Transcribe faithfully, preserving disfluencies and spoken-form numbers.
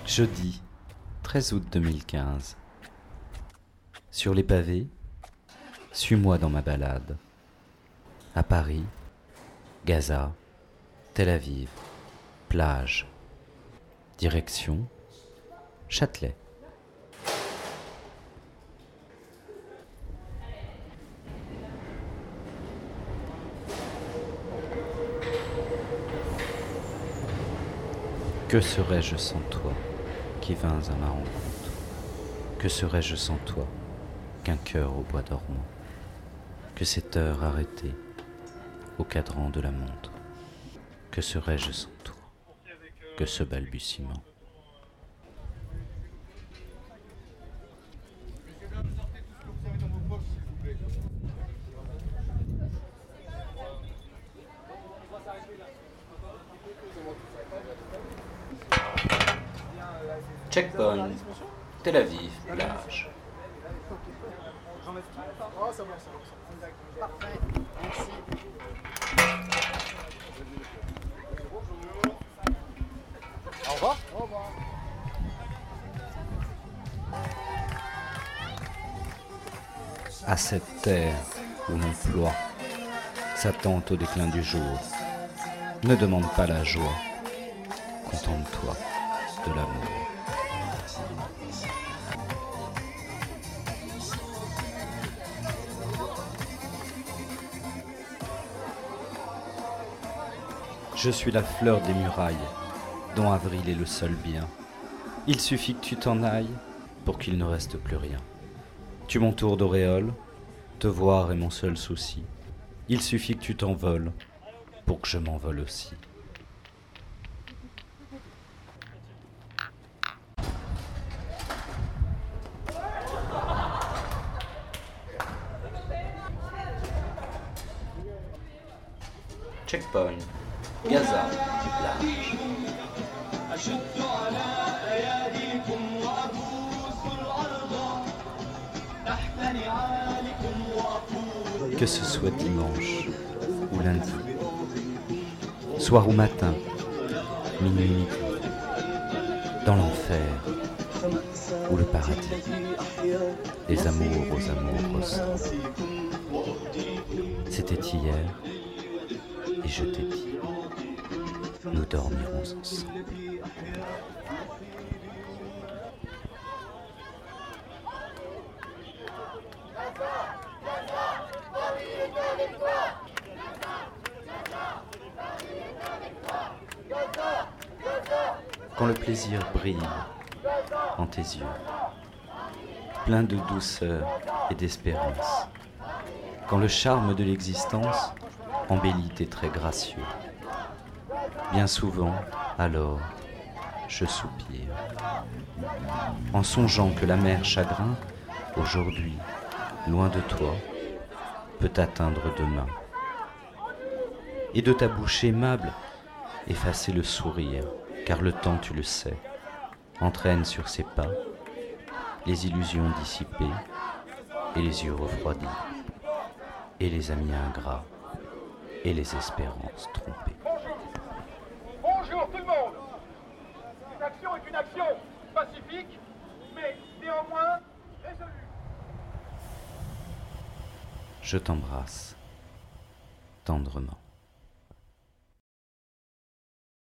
Jeudi, treize août deux mille quinze. Sur les pavés, suis-moi dans ma balade. À Paris, Gaza, Tel Aviv, plage. Direction, Châtelet. Que serais-je sans toi, qui vins à ma rencontre? Que serais-je sans toi, qu'un cœur au bois dormant? Que cette heure arrêtée, au cadran de la montre? Que serais-je sans toi, que ce balbutiement? Checkpoint, Tel Aviv, plage. Parfait, merci. Au revoir. Au revoir. À cette terre où l'on ploie, s'attente au déclin du jour. Ne demande pas la joie, contente-toi de l'amour. Je suis la fleur des murailles, dont avril est le seul bien. Il suffit que tu t'en ailles pour qu'il ne reste plus rien. Tu m'entoures d'auréoles, te voir est mon seul souci. Il suffit que tu t'envoles pour que je m'envole aussi. Checkpoint, Gaza, plage. Que ce soit dimanche ou lundi, soir ou matin, minuit, midi, dans l'enfer ou le paradis, les amours aux amours ressemblent. C'était hier et je t'ai dit, nous dormirons ensemble. Quand le plaisir brille en tes yeux, plein de douceur et d'espérance, quand le charme de l'existence embellit tes traits gracieux, bien souvent, alors, je soupire, en songeant que l'amer chagrin, aujourd'hui, loin de toi, peut t'atteindre demain, et de ta bouche aimable, effacer le sourire, car le temps, tu le sais, entraîne sur ses pas les illusions dissipées et les yeux refroidis, et les amis ingrats et les espérances trompées. Bonjour tout le monde. Une action est une action pacifique, mais néanmoins résolue. Je t'embrasse tendrement.